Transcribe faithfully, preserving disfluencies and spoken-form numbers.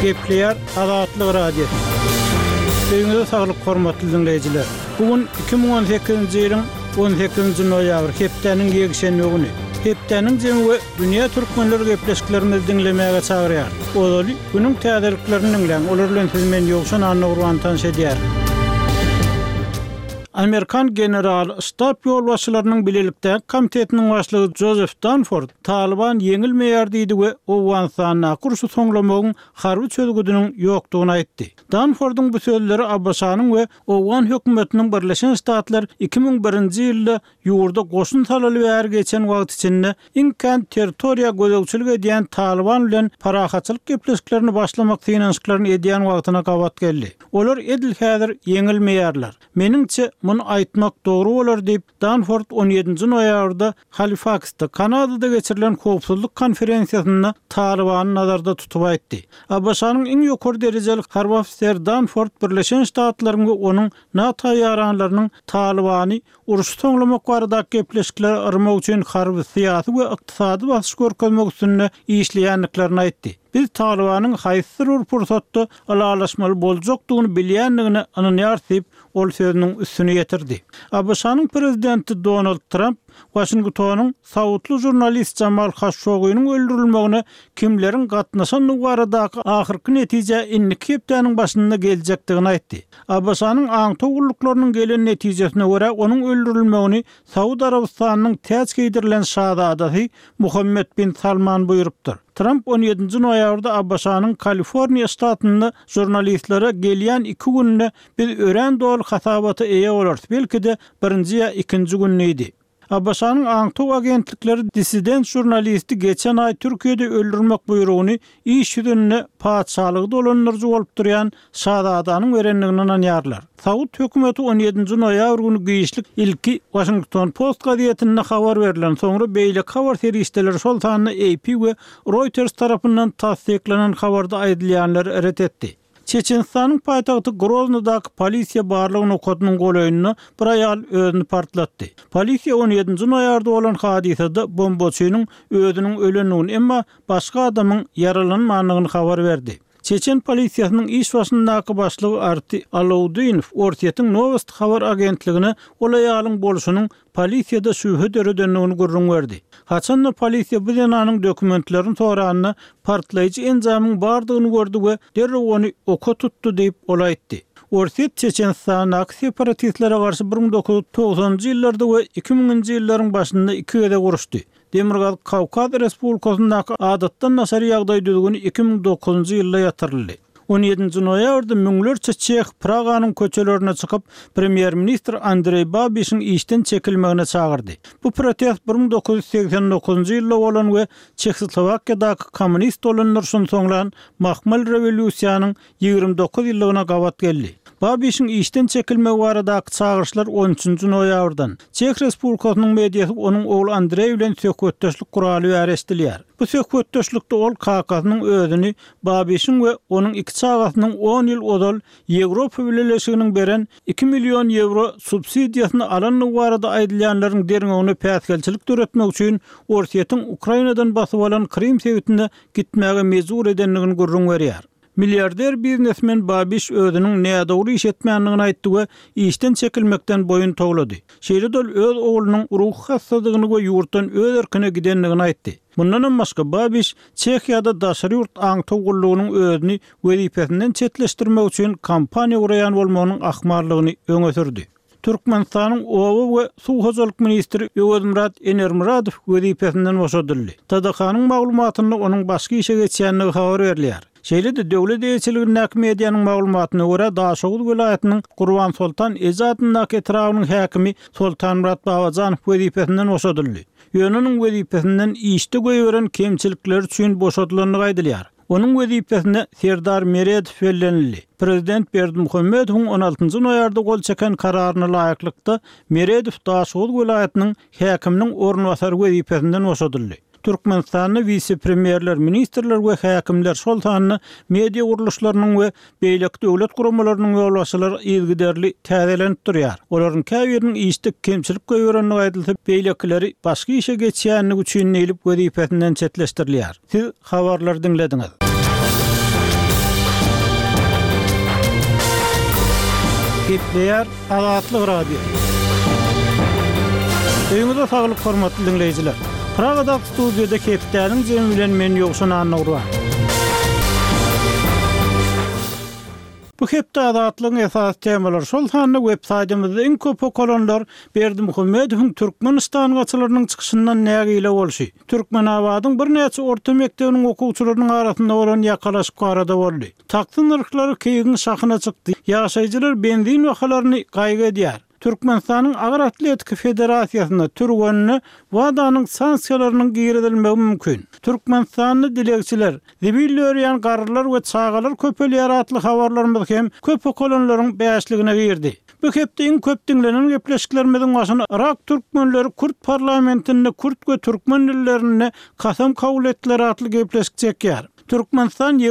Gepleyer Azatlyk Radio. Öňüňizde saglyk hormatly dinleýijiler. Bugun iki ming on sekizinji ýylyň on sekizinji noýabr hepdeniň ýekşenbi güni. Hepdeniň jemy dünýä türkmenleri gepleşiklerimizi dinlemäge çagyrýar. Olar günüň täzeliklerini dinleň, olar bilen siz men ýokşan anny urwantan şedýär. Amerikan general stab ýolbaşçylarynyň bilelikdäki komitetiniň başlygy Joseph Dunford Taliban yeňilmeýär diýdi we Owganistana kursy soňlamagyň harby çözgüdüniň ýokdugyny aýtdy. Dunford'un bu sözleri Abbasanyň we Owgan hökümetiniň Birleşen Ştatlar iki ming birinji ýylda ýurda goşun salaly bäri geçen wagt içinde inkan territoriýa gözegçilik edýän Taliban bilen parahatçylyk gepleşiklerini başlamak synanyşyklaryny edýän wagtyna gawat geldi. Olar edil häzir yeňilmeýärler. Meniňçe bunu aýtmak dogry bolar diýip Dunford on ýedinji noýabrda Halifaxda Kanadada geçirilen howpsuzlyk konferensiýasynda Talibany nazarda tutup aýtdy. Abbasanyň iň ýokary derejelik harby ofisier Dunford Birleşen Ştatlaryň we onuň NATO ýaranlarynyň Talibany uruş soňlamak barada gepleşikler armak üçin harby syýasy we ykdysady basyş görkezmek üçin işleýänliklerini aýtdy. Biz Talibanyň haýsy pursatda alalaşmaly boljakdygyny bilýändigini anynýar diýip ol sözüniň üstüne ýetirdi. Abbasanyň prezidenti Donald Trump Washingtonyň sawutly jurnalist Jamal Khashoggi'niň öldürilmegine kimleriň gatnaşanyny baradaky ahyrky netije innik hepdeniň başynda geljekdigini aýtdy. Abbasanyň aňtogullyklarynyň gelen netijesine görä onuň öldürilmegini Saudi Arabistanyň täze giydirilen şahzadasy Muhammed bin Salman buýurupdyr. Trump on ýedinji noýabrda Abbasanyň Kaliforniýa ştatynda jurnalistlere gelýän iki günde biz ören dol hasabaty eýe bolarys. Belki de birinji ýa ikinji günüdi. Abbasanyň aňtog agentlikleri dissident jurnalisti geçen ay Türkiýede öldürmek buýrugyny iş ýüzünde paçalygy dolanlarjy bolup durýan şahzadanyň berenligini anýarlar. Saud hökümeti on ýedinji noýabr güni giýişlik ilki Washington Post gazetine habar berilen soňra beýle habar seriýetleri şoltanyny A P we Reuters tarapyndan tasdiklenen habarda aýdylýanlar ret etdi. Çeçenistanyň paýtagty Groznydaky polisiýa barlygyny okudynyň goýunyny bir aýal özüni partlatdy. Polisiýa on ýedinji noýabrda bolan hadisede bombaçynyň özüniň ölenigini emma başga adamyň yaralanmagyny habar berdi. Çeçen polisiýasynyň iş başyndaky başlygy Arti Alawdinow Ortiýetiň Novost habar agentligine olaýalyň bolşunyň polisiýada şübhe döredenligini gurrun berdi. Haçan polisiýa bu ýanyň dokumentlerini soranyny partlaýjy enjamyň bardygyny gördü we derrew onu oka tutdy diýip olaýtdy. Ortiýet Çeçenistanyň separatistlere garşy bir ming dokuz yüz togsonjy ýyllarda we iki minňi ýyllaryň başynda iki gede guruşdy. Demirgaz Kawkaz Respublikasyndaky adatdan nasary ýagdaý düzgüni iki ming dokuzunjy ýylda ýatyryldy. on ýedinji noýabrda müňlerçe Çeх Praganyň köçelerine çykyp premier ministr Andrey Babišin işden çekilmegine çagyrdy. Bu protest bir ming dokuz yüz seksen dokuzunjy ýylda bolan we Çekslowakiýadaky kommunist dolanlar şon soňlan Mahmal rewolýusiýanyň ýigirmi dokuz ýyllygyna gawat geldi. Babišin işden çekilmegi baradaky çagyrşlar on üçünji noýabrdan. Çeх Respublikasynyň mediýasy onuň ogly Andrey bilen söhbetdeşlik kuraly bäresdirler. Bu söhbetdeşlikde ol K K S'nyň özüni Babišin we onuň iki çagasynyň on ýyl odal Ýewropa Birleşiginiň beren iki million euro subsidiýasyny alanyny barada aýdylýanlaryň derňegine päsgelçilik töretmek üçin Ortiýetiň Ukrainadan basyp alan Krim sewitine gitmäge mezur edenligini gurrun berýär. Milliarder biznesmen Babiš özüniň nädogry iş etmänligini aýtdy we işden çekilmekden boyun toglady. Şeýle dol öz oglunyň ruh hassadygyny we ýurtdan öz erkine gidenligini aýtdy. Bundan başga Babiš Çekiýada daşary ýurt aňtogullygynyň özüni wezipesinden çetleşdirmek üçin kampaniýa guraýan bolmagynyň ahmarlygyny öňe sürdi. Türkmenistanyň owa we suw hojalyk ministri Öwedmurat Enermuradow wezipesinden boşadyldy. T D K-nyň maglumatyny onuň başga işe geçýänligi habar berilýär. Şeýle-de döwlet eýetçiliginiň mediýanyň maglumatyna görä Daşoğuz vilayatynyň Gurban Sultan Ezadynyň etrawynyň häkimi Sultanmurat Babajanow wezipesinden boşadyldy. Ýöneňiň wezipesinden işde göýeren kemçilikler üçin boşadylanlygy aýdylýar. Onuň wezipesine Serdar Meredow bellenildi. Prezident Berdimuhammedowyň on altyncı noýabrda gol çeken kararyna laýyklykda Meredow Daşoğuz vilayatynyň häkiminiň ornwasary wezipesinden boşadyldy. Türkmenistanyň vice-premierler, ministrler we häkimler şoltanyny media guruluşlarynyň we beýlek döwlet guramalarynyň ýolbaşçylary ýygyderli täzelenip durýar. Olaryň käbiriniň işdik kemçilik göýürenligi aýdylsa, beýlekleri başga işe geçýänligi üçin elip wezipesinden çetleşdirilýär. Siz habarlar dinlediňiz. Gepleyer Azatlyk Radio. Öňüňizde saglyk hormatly dinleýijiler. Pragada studiýada Kepdäniň jemi bilen men ýokşan anawra. Bu hepde azatlygyň esas temalar şol sanly websaýtymyzda iň köp okolonlar Berdi Muhammedowyň Türkmenistan gaçylarynyň çykyşyndan nägile bolşy. Türkmenabadyň bir näçe orta mektebiniň okuwçylarynyň arasynda bolan ýakalaşyk barada boldy. Taksyn ırklary keýigiň şahyna çykdy. Ýaşaýjylar benzin wahalaryny gaýga edýär. Türkmenistanyň Agar Atletika Federasiýasyna türgönüne wagdanyň sanksiýalarynyň giridilmegi mümkin. Türkmenistanyň dilegçiler, zibil öýrän garrylar we çağalar köpelýär atly habarlarymyz hem köp okolonlaryň bäşligine girdi. Bu hepde iň köp dinlenen gepleşiklerimiziň başyna Irak türkmenleri Kürt parlamentinde Kürt we türkmen dillerini kasam kabul etdiler atly gepleşik çekýär. Türkmenistan